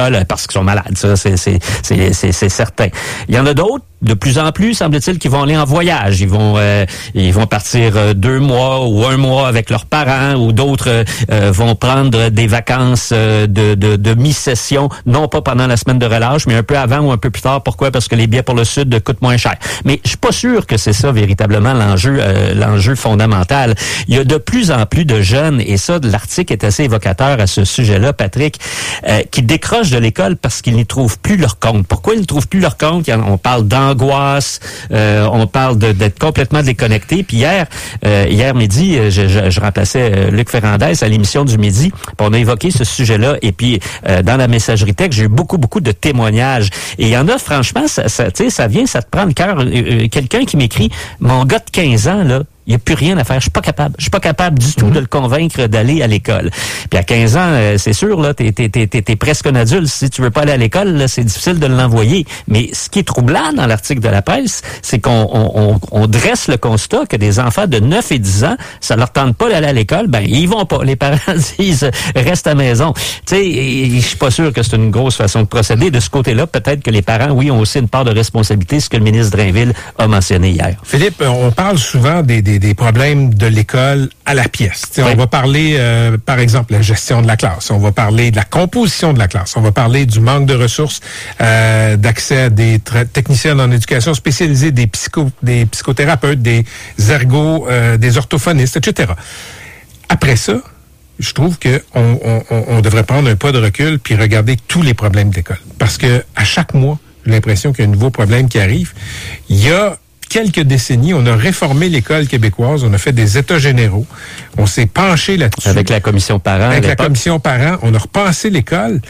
l'école parce qu'ils sont malades. Ça, c'est certain. Il y en a d'autres, de plus en plus, semble-t-il, qui vont aller en voyage. Ils vont partir 2 mois ou 1 mois avec leurs parents, ou d'autres vont prendre des vacances de mi-session, non pas pendant la semaine de relâche, mais un peu avant ou un peu plus tard. Pourquoi? Parce que les billets pour le Sud coûtent moins cher. Mais je suis pas sûr que c'est ça véritablement l'enjeu fondamental. Il y a de plus en plus de jeunes, et ça, l'article est assez évocateur à ce sujet-là, Patrick, qui décrochent de l'école parce qu'ils n'y trouvent plus leur compte. Pourquoi ils ne trouvent plus leur compte? On parle d'angoisse, on parle d'être complètement déconnecté. Puis hier midi, je remplaçais Luc Ferrandez à l'émission du midi, puis on a évoqué ce sujet-là, et puis dans la messagerie texte, j'ai eu beaucoup de témoignages. Et il y en a, franchement, ça te prend le cœur. Quelqu'un qui m'écrit, mon gars de 15 ans, là, il n'y a plus rien à faire. Je suis pas capable du tout de le convaincre d'aller à l'école. Puis à 15 ans, c'est sûr, là, t'es presque un adulte. Si tu veux pas aller à l'école, là, c'est difficile de l'envoyer. Mais ce qui est troublant dans l'article de la presse, c'est qu'on dresse le constat que des enfants de 9 et 10 ans, ça leur tente pas d'aller à l'école, ben, ils vont pas. Les parents disent, reste à la maison. Tu sais, je suis pas sûr que c'est une grosse façon de procéder. De ce côté-là, peut-être que les parents, oui, ont aussi une part de responsabilité, ce que le ministre Drainville a mentionné hier. Philippe, on parle souvent des problèmes de l'école à la pièce. Oui. On va parler, par exemple, de la gestion de la classe. On va parler de la composition de la classe. On va parler du manque de ressources, d'accès à des techniciens en éducation spécialisés, des psychothérapeutes, des ergos, des orthophonistes, etc. Après ça, je trouve que on devrait prendre un pas de recul puis regarder tous les problèmes d'école. Parce que à chaque mois, j'ai l'impression qu'il y a un nouveau problème qui arrive. Il y a quelques décennies, on a réformé l'école québécoise, on a fait des états généraux, on s'est penché là-dessus. Avec la commission parents. Avec la commission parents, on a repensé l'école.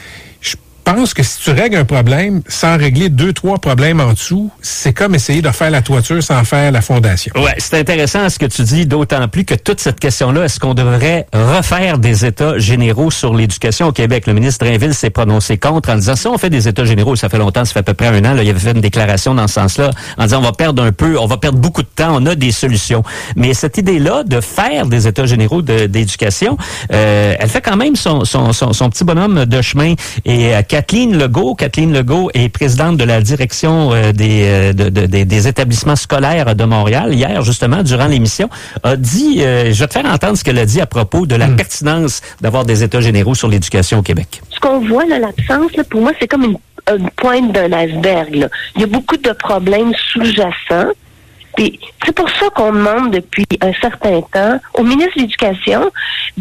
Je pense que si tu règles un problème sans régler 2-3 problèmes en dessous, c'est comme essayer de faire la toiture sans faire la fondation. Ouais, c'est intéressant ce que tu dis, d'autant plus que toute cette question-là, est-ce qu'on devrait refaire des états généraux sur l'éducation au Québec? Le ministre Drainville s'est prononcé contre en disant, si on fait des états généraux, ça fait longtemps, ça fait à peu près 1 an, là, il avait fait une déclaration dans ce sens-là, en disant, on va perdre beaucoup de temps, on a des solutions. Mais cette idée-là de faire des états généraux d'éducation, elle fait quand même son petit bonhomme de chemin. Et Kathleen Legault est présidente de la direction des établissements scolaires de Montréal. Hier, justement, durant l'émission, a dit, je vais te faire entendre ce qu'elle a dit à propos de la pertinence d'avoir des états généraux sur l'éducation au Québec. Ce qu'on voit, là, l'absence, là, pour moi, c'est comme une pointe d'un iceberg. Là. Il y a beaucoup de problèmes sous-jacents. Puis c'est pour ça qu'on demande depuis un certain temps au ministre de l'Éducation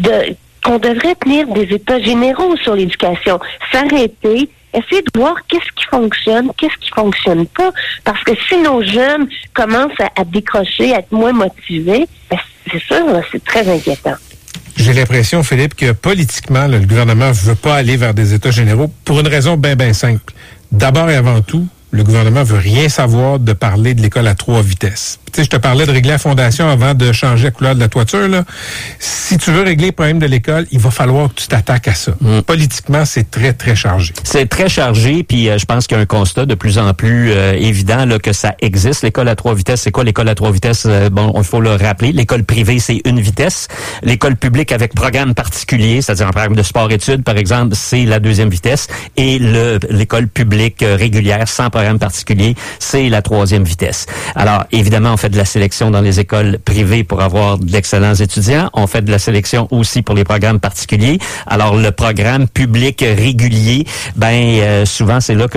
qu'on devrait tenir des états généraux sur l'éducation, s'arrêter, essayer de voir qu'est-ce qui fonctionne pas, parce que si nos jeunes commencent à décrocher, à être moins motivés, ben, c'est sûr, là, c'est très inquiétant. J'ai l'impression, Philippe, que politiquement, là, le gouvernement ne veut pas aller vers des états généraux pour une raison bien simple. D'abord et avant tout, le gouvernement veut rien savoir de parler de l'école à 3 vitesses. Tu sais, je te parlais de régler la fondation avant de changer la couleur de la toiture, là. Si tu veux régler les problèmes de l'école, il va falloir que tu t'attaques à ça. Politiquement, c'est très, très chargé. C'est très chargé, puis je pense qu'il y a un constat de plus en plus évident là, que ça existe. L'école à 3 vitesses, c'est quoi l'école à 3 vitesses? Bon, il faut le rappeler. L'école privée, c'est 1 vitesse. L'école publique avec programme particulier, c'est-à-dire un programme de sport-études, par exemple, c'est la 2e vitesse. Et l'école publique régulière, sans programme particulier, c'est la 3e vitesse. Alors, évidemment, on fait de la sélection dans les écoles privées pour avoir d'excellents étudiants. On fait de la sélection aussi pour les programmes particuliers. Alors, le programme public régulier, souvent, c'est là que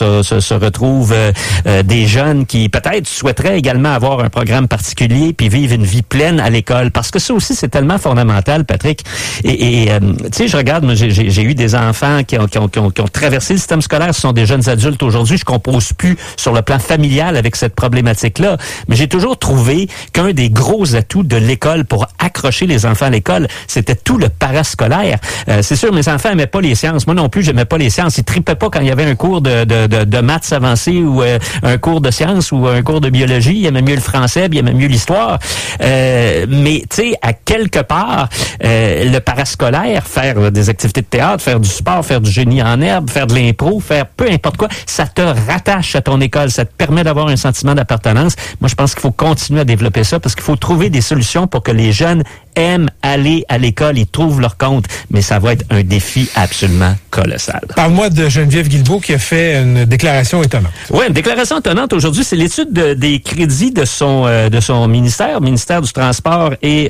se retrouvent des jeunes qui, peut-être, souhaiteraient également avoir un programme particulier puis vivre une vie pleine à l'école. Parce que ça aussi, c'est tellement fondamental, Patrick. Et tu sais, je regarde, moi, j'ai eu des enfants qui ont traversé le système scolaire. Ce sont des jeunes adultes aujourd'hui. Je compose plus sur le plan familial avec cette problématique-là. Mais j'ai toujours trouvé qu'un des gros atouts de l'école pour accrocher les enfants à l'école, c'était tout le parascolaire. C'est sûr, mes enfants aimaient pas les sciences. Moi non plus, j'aimais pas les sciences. Ils tripaient pas quand il y avait un cours de maths avancé ou un cours de sciences ou un cours de biologie. Ils aimaient mieux le français, puis ils aimaient mieux l'histoire. Mais, tu sais, à quelque part, le parascolaire, faire des activités de théâtre, faire du sport, faire du génie en herbe, faire de l'impro, faire peu importe quoi, ça te rattache à ton école, ça te permet d'avoir un sentiment d'appartenance. Moi, je pense qu'il faut continuer à développer ça parce qu'il faut trouver des solutions pour que les jeunes aiment aller à l'école, ils trouvent leur compte, mais ça va être un défi absolument colossal. Parle-moi de Geneviève Guilbeault qui a fait une déclaration étonnante. Oui, une déclaration étonnante aujourd'hui, c'est l'étude des crédits de son ministère du Transport et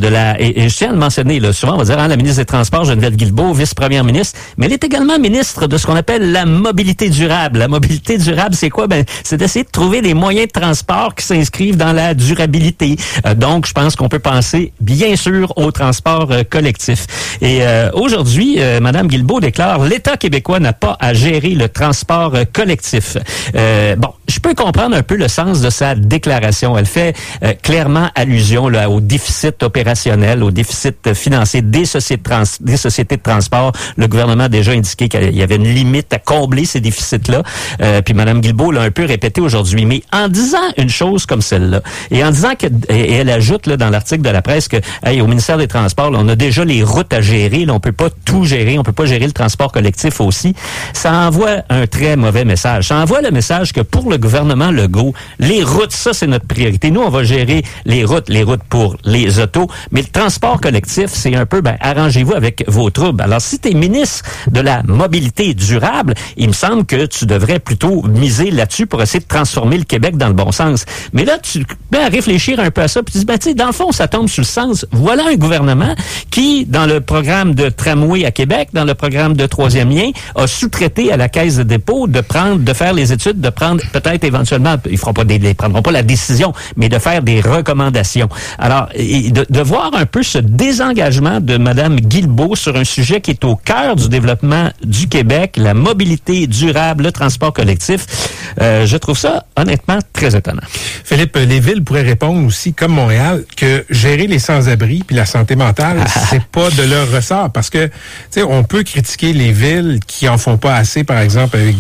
je tiens à le mentionner, là, souvent on va dire la ministre des Transports, Geneviève Guilbeault, vice-première ministre, mais elle est également ministre de ce qu'on appelle la mobilité durable. La mobilité durable, c'est quoi? C'est d'essayer de trouver des moyens de transport qui s'inscrivent dans la durabilité. Donc, je pense qu'on peut penser, bien sûr, au transport collectif. Et aujourd'hui, Mme Guilbeault déclare « L'État québécois n'a pas à gérer le transport collectif ». Bon, je peux comprendre un peu le sens de sa déclaration. Elle fait clairement allusion là, au déficit opérationnel, au déficit financier des sociétés de transport. Le gouvernement a déjà indiqué qu'il y avait une limite à combler ces déficits-là. Puis Mme Guilbeault l'a un peu répété aujourd'hui. Mais en disant une chose comme celle-là, et en disant et elle ajoute là, dans l'article de la presse que au ministère des Transports, là, on a déjà les routes à gérer, là, on peut pas tout gérer, on peut pas gérer le transport collectif aussi. Ça envoie un très mauvais message. Ça envoie le message que pour le gouvernement Legault, les routes, ça c'est notre priorité. Nous, on va gérer les routes pour les autos, mais le transport collectif, c'est un peu, arrangez-vous avec vos troubles. Alors, si tu es ministre de la mobilité durable, il me semble que tu devrais plutôt miser là-dessus pour essayer de transformer le Québec dans le bon sens. Mais là, tu peux réfléchir un peu à ça, puis tu dis, tu sais, dans le fond, ça tombe sur le sens. Voilà un gouvernement qui, dans le programme de tramway à Québec, dans le programme de troisième lien, a sous-traité à la Caisse de dépôt de faire les études, de prendre peut-être éventuellement, ils prendront pas la décision, mais de faire des recommandations. Alors, de voir un peu ce désengagement de Mme Guilbeault sur un sujet qui est au cœur du développement du Québec, la mobilité durable, le transport collectif, je trouve ça honnêtement très étonnant. Philippe, les villes pourraient répondre aussi, comme Montréal, que gérer les sans-abri puis la santé mentale, c'est pas de leur ressort. Parce que, tu sais, on peut critiquer les villes qui en font pas assez, par exemple, avec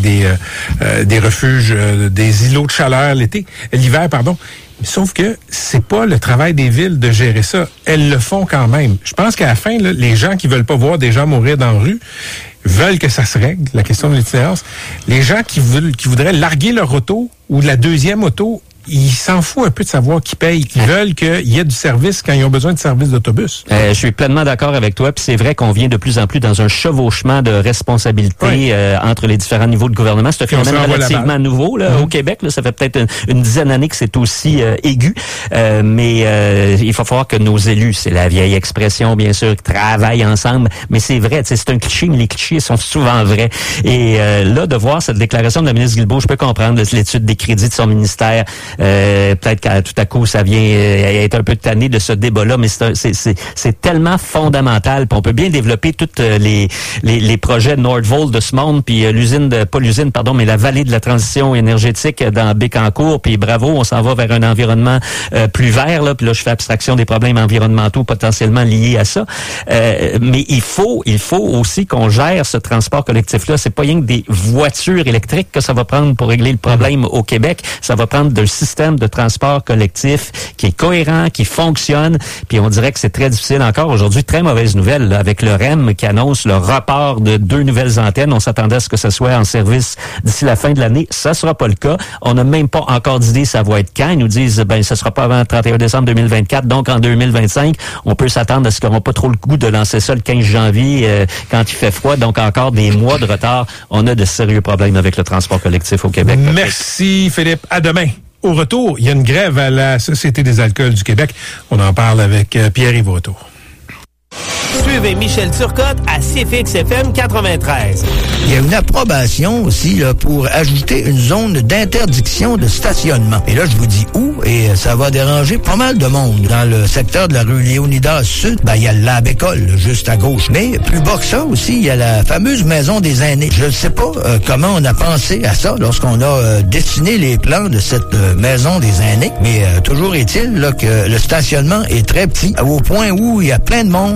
des refuges, des îlots de chaleur l'hiver, pardon. Sauf que c'est pas le travail des villes de gérer ça. Elles le font quand même. Je pense qu'à la fin, là, les gens qui veulent pas voir des gens mourir dans la rue veulent que ça se règle, la question de l'itinérance. Les gens qui voudraient larguer leur auto ou la deuxième auto, ils s'en foutent un peu de savoir qui paye. Ils veulent qu'il y ait du service quand ils ont besoin de service d'autobus. Je suis pleinement d'accord avec toi. Puis c'est vrai qu'on vient de plus en plus dans un chevauchement de responsabilités entre les différents niveaux de gouvernement. C'est un phénomène relativement nouveau là, au Québec. Là, ça fait peut-être une dizaine d'années que c'est aussi aigu. Mais il faut falloir que nos élus, c'est la vieille expression, bien sûr, travaillent ensemble. Mais c'est vrai, c'est un cliché, mais les clichés sont souvent vrais. Et là, de voir cette déclaration de la ministre Guilbeault, je peux comprendre l'étude des crédits de son ministère. Peut-être qu'à tout à coup, ça vient être un peu tanné de ce débat-là, mais c'est tellement fondamental. Puis on peut bien développer tous les projets Nordvolt de ce monde, puis mais la vallée de la transition énergétique dans Bécancour, puis bravo, on s'en va vers un environnement plus vert, là, puis là, je fais abstraction des problèmes environnementaux potentiellement liés à ça. Mais il faut aussi qu'on gère ce transport collectif-là. C'est pas rien que des voitures électriques que ça va prendre pour régler le problème au Québec. Ça va prendre d'un système de transport collectif qui est cohérent, qui fonctionne, puis on dirait que c'est très difficile encore aujourd'hui. Très mauvaise nouvelle là, avec le REM qui annonce le report de 2 nouvelles antennes. On s'attendait à ce que ça soit en service d'ici la fin de l'année. Ça sera pas le cas. On n'a même pas encore d'idée ça va être quand. Ils nous disent ça sera pas avant le 31 décembre 2024, donc en 2025. On peut s'attendre à ce qu'ils n'auront pas trop le goût de lancer ça le 15 janvier quand il fait froid. Donc encore des mois de retard. On a de sérieux problèmes avec le transport collectif au Québec. Merci Philippe. À demain. Au retour, il y a une grève à la Société des alcools du Québec. On en parle avec Pierre-Yves au retour. Suivez Michel Turcotte à CFX FM 93. Il y a une approbation aussi là, pour ajouter une zone d'interdiction de stationnement. Et là, je vous dis où, et ça va déranger pas mal de monde. Dans le secteur de la rue Léonidas Sud, il y a le Lab École, juste à gauche. Mais plus bas que ça aussi, il y a la fameuse maison des aînés. Je ne sais pas comment on a pensé à ça lorsqu'on a dessiné les plans de cette maison des aînés. Mais toujours est-il là, que le stationnement est très petit, au point où il y a plein de monde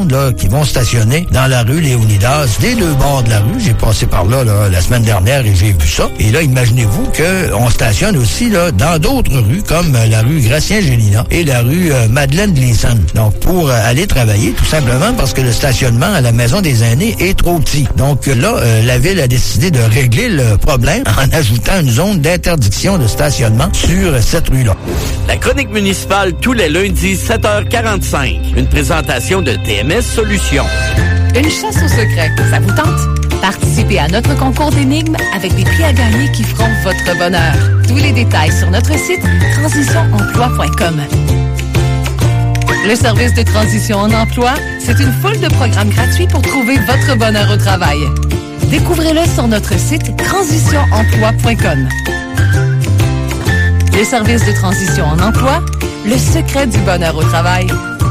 monde là qui vont stationner dans la rue Léonidas, des deux bords de la rue. J'ai passé par là, la semaine dernière et j'ai vu ça. Et là, imaginez-vous qu'on stationne aussi là dans d'autres rues comme la rue Gratien-Gélina et la rue Madeleine-Gleason. Donc, pour aller travailler, tout simplement parce que le stationnement à la Maison des aînés est trop petit. Donc là, la Ville a décidé de régler le problème en ajoutant une zone d'interdiction de stationnement sur cette rue-là. La chronique municipale tous les lundis, 7h45. Une présentation de TMS Solutions. Une chasse au secret, ça vous tente? Participez à notre concours d'énigmes avec des prix à gagner qui feront votre bonheur. Tous les détails sur notre site transitionemploi.com. Le service de transition en emploi, c'est une foule de programmes gratuits pour trouver votre bonheur au travail. Découvrez-le sur notre site transitionemploi.com. Le service de transition en emploi, le secret du bonheur au travail.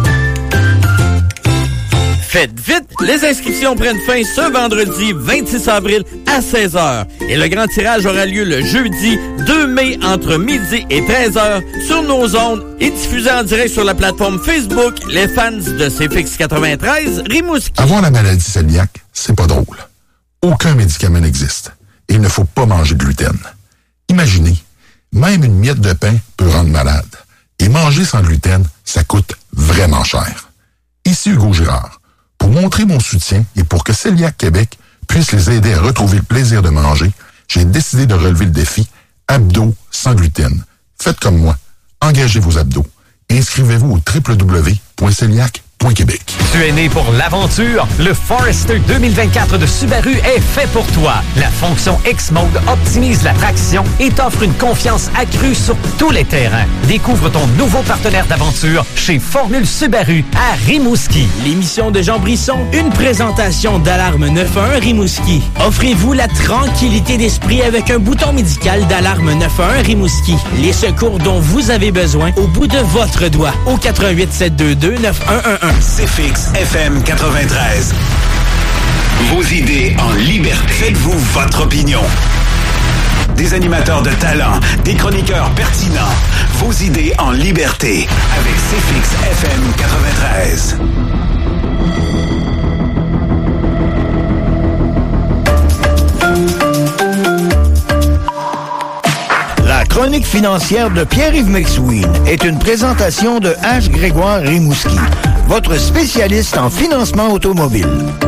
Faites vite, les inscriptions prennent fin ce vendredi 26 avril à 16h. Et le grand tirage aura lieu le jeudi 2 mai entre midi et 13h sur nos ondes et diffusé en direct sur la plateforme Facebook Les Fans de CFX 93 Rimouski. Avoir la maladie cœliaque, c'est pas drôle. Aucun médicament n'existe. Et il ne faut pas manger de gluten. Imaginez, même une miette de pain peut rendre malade. Et manger sans gluten, ça coûte vraiment cher. Ici Hugo Girard. Pour montrer mon soutien et pour que Cœliaque Québec puisse les aider à retrouver le plaisir de manger, j'ai décidé de relever le défi Abdos sans gluten. Faites comme moi. Engagez vos abdos. Inscrivez-vous au www.celiac.québec. Tu es né pour l'aventure? Le Forester 2024 de Subaru est fait pour toi. La fonction X-Mode optimise la traction et t'offre une confiance accrue sur tous les terrains. Découvre ton nouveau partenaire d'aventure chez Formule Subaru à Rimouski. L'émission de Jean Brisson, une présentation d'Alarme 911 Rimouski. Offrez-vous la tranquillité d'esprit avec un bouton médical d'Alarme 911 Rimouski. Les secours dont vous avez besoin au bout de votre doigt. Au 88 722 9111. CFX FM 93. Vos idées en liberté. Faites-vous votre opinion. Des animateurs de talent, des chroniqueurs pertinents. Vos idées en liberté avec CFX FM 93. La chronique financière de Pierre-Yves McSween est une présentation de H. Grégoire Rimouski, votre spécialiste en financement automobile.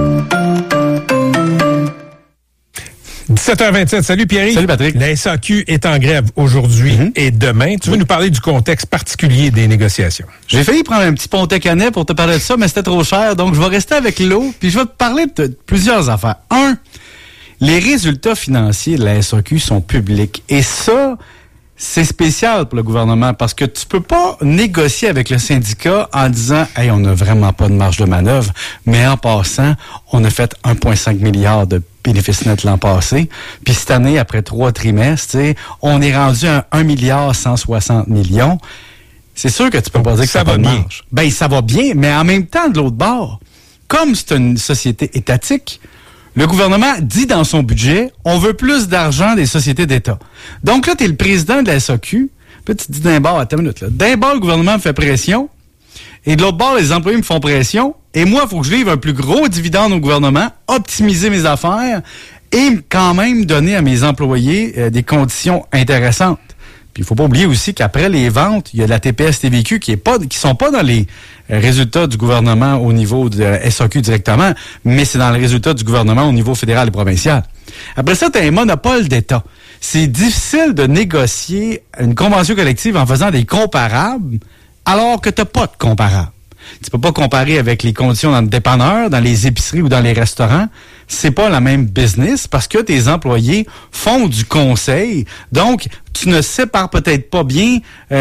17h27. Salut Pierre-Yves. Salut Patrick. La SAQ est en grève aujourd'hui et demain. Tu veux nous parler du contexte particulier des négociations? J'ai failli prendre un petit Pontet Canet pour te parler de ça, mais c'était trop cher. Donc, je vais rester avec l'eau, puis je vais te parler de plusieurs affaires. Un, les résultats financiers de la SAQ sont publics. Et ça, c'est spécial pour le gouvernement parce que tu peux pas négocier avec le syndicat en disant « Hey, on n'a vraiment pas de marge de manœuvre », mais en passant, on a fait 1,5 milliard de bénéfices nets l'an passé. Puis cette année, après 3 trimestres, on est rendu à 1 milliard 160 millions. C'est sûr que tu peux pas dire que ça va bien. Ben, ça va bien, mais en même temps, de l'autre bord, comme c'est une société étatique, le gouvernement dit dans son budget, on veut plus d'argent des sociétés d'État. Donc là, tu es le président de la SAQ, puis tu te dis d'un bord, attends une minute, là. D'un bord, le gouvernement me fait pression, et de l'autre bord, les employés me font pression, et moi, il faut que je livre un plus gros dividende au gouvernement, optimiser mes affaires, et quand même donner à mes employés des conditions intéressantes. Puis il faut pas oublier aussi qu'après les ventes, il y a de la TPS-TVQ qui sont pas dans les résultats du gouvernement au niveau de la SAQ directement, mais c'est dans les résultats du gouvernement au niveau fédéral et provincial. Après ça, tu as un monopole d'État. C'est difficile de négocier une convention collective en faisant des comparables alors que tu n'as pas de comparables. Tu peux pas comparer avec les conditions dans le dépanneur, dans les épiceries ou dans les restaurants. C'est pas la même business parce que tes employés font du conseil. Donc, tu ne sépares peut-être pas bien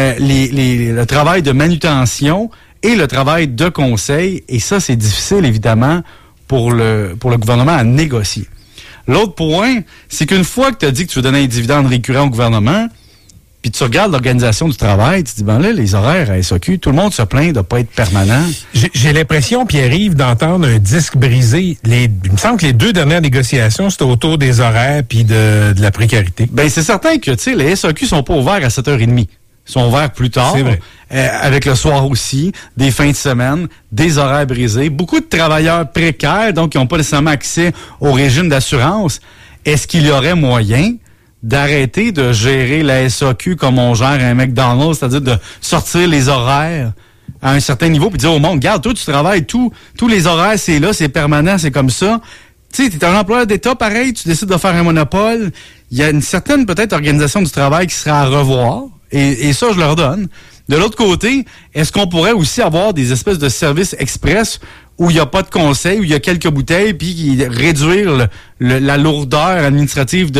le travail de manutention et le travail de conseil. Et ça, c'est difficile, évidemment, pour le gouvernement à négocier. L'autre point, c'est qu'une fois que tu as dit que tu veux donner un dividende récurrent au gouvernement, puis tu regardes l'organisation du travail, tu te dis, ben là, les horaires à SAQ, tout le monde se plaint de ne pas être permanent. J'ai l'impression, Pierre-Yves, d'entendre un disque brisé. Il me semble que les 2 dernières négociations, c'était autour des horaires puis de la précarité. Ben c'est certain que, tu sais, les SAQ sont pas ouverts à 7h30. sont ouverts plus tard. C'est vrai. Avec le soir aussi, des fins de semaine, des horaires brisés. Beaucoup de travailleurs précaires, donc qui n'ont pas nécessairement accès au régime d'assurance. Est-ce qu'il y aurait moyen d'arrêter de gérer la SAQ comme on gère un McDonald's, c'est-à-dire de sortir les horaires à un certain niveau, puis dire au monde, regarde, toi, tu travailles, tous les horaires, c'est là, c'est permanent, c'est comme ça. Tu sais, t'es un employeur d'État, pareil, tu décides de faire un monopole. Il y a une certaine, peut-être, organisation du travail qui sera à revoir, et ça, je leur donne. De l'autre côté, est-ce qu'on pourrait aussi avoir des espèces de services express où il n'y a pas de conseil, où il y a quelques bouteilles, puis réduire la lourdeur administrative